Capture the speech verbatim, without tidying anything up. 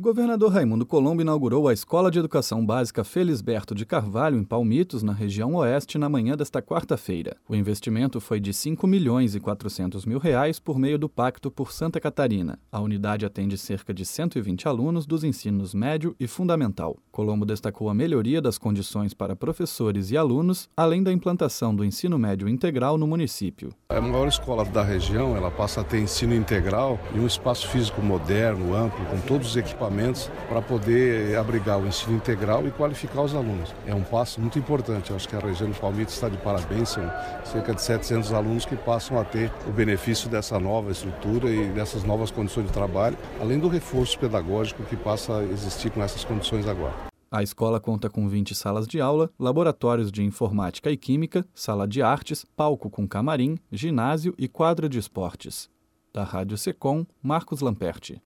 governador Raimundo Colombo inaugurou a Escola de Educação Básica Felisberto de Carvalho, em Palmitos, na região oeste, na manhã desta quarta-feira. O investimento foi de cinco milhões e quatrocentos mil reais por meio do Pacto por Santa Catarina. A unidade atende cerca de cento e vinte alunos dos ensinos médio e fundamental. Colombo destacou a melhoria das condições para professores e alunos, além da implantação do ensino médio integral no município. A maior escola da região, ela passa a ter ensino integral e um espaço físico moderno, amplo, com todos os equipamentos para poder abrigar o ensino integral e qualificar os alunos. É um passo muito importante. Eu acho que a região de Palmitos está de parabéns, são cerca de setecentos alunos que passam a ter o benefício dessa nova estrutura e dessas novas condições de trabalho, além do reforço pedagógico que passa a existir com essas condições agora. A escola conta com vinte salas de aula, laboratórios de informática e química, sala de artes, palco com camarim, ginásio e quadra de esportes. Da Rádio Secom, Marcos Lamperti.